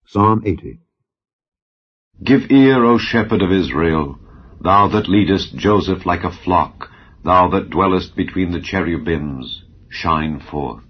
Psalm 80. Give ear, O shepherd of Israel, thou that leadest Joseph like a flock, thou that dwellest between the cherubims, shine forth.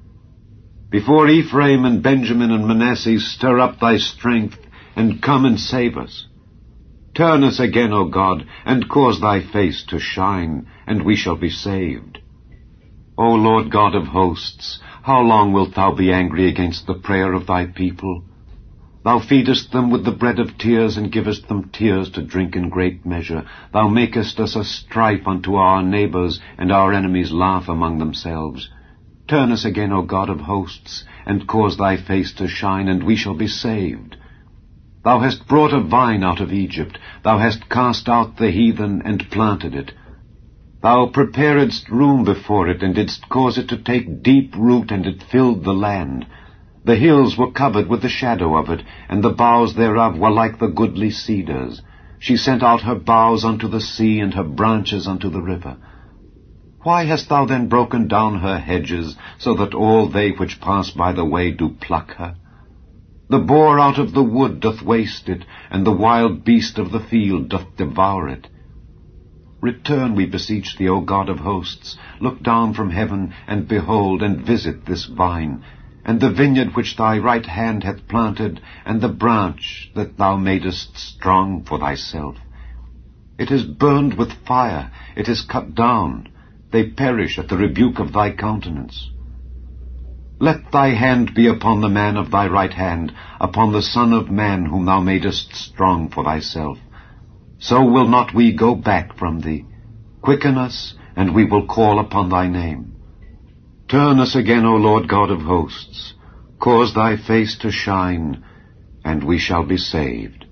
Before Ephraim and Benjamin and Manasseh, stir up thy strength, and come and save us. Turn us again, O God, and cause thy face to shine, and we shall be saved. O Lord God of hosts, how long wilt thou be angry against the prayer of thy people? Thou feedest them with the bread of tears, and givest them tears to drink in great measure. Thou makest us a strife unto our neighbors, and our enemies laugh among themselves. Turn us again, O God of hosts, and cause thy face to shine, and we shall be saved. Thou hast brought a vine out of Egypt. Thou hast cast out the heathen, and planted it. Thou preparedst room before it, and didst cause it to take deep root, and it filled the land. The hills were covered with the shadow of it, and the boughs thereof were like the goodly cedars. She sent out her boughs unto the sea, and her branches unto the river. Why hast thou then broken down her hedges, so that all they which pass by the way do pluck her? The boar out of the wood doth waste it, and the wild beast of the field doth devour it. Return, we beseech thee, O God of hosts. Look down from heaven, and behold, and visit this vine, and the vineyard which thy right hand hath planted, and the branch that thou madest strong for thyself. It is burned with fire, it is cut down, they perish at the rebuke of thy countenance. Let thy hand be upon the man of thy right hand, upon the Son of Man whom thou madest strong for thyself. So will not we go back from thee. Quicken us, and we will call upon thy name. Turn us again, O Lord God of hosts. Cause thy face to shine, and we shall be saved.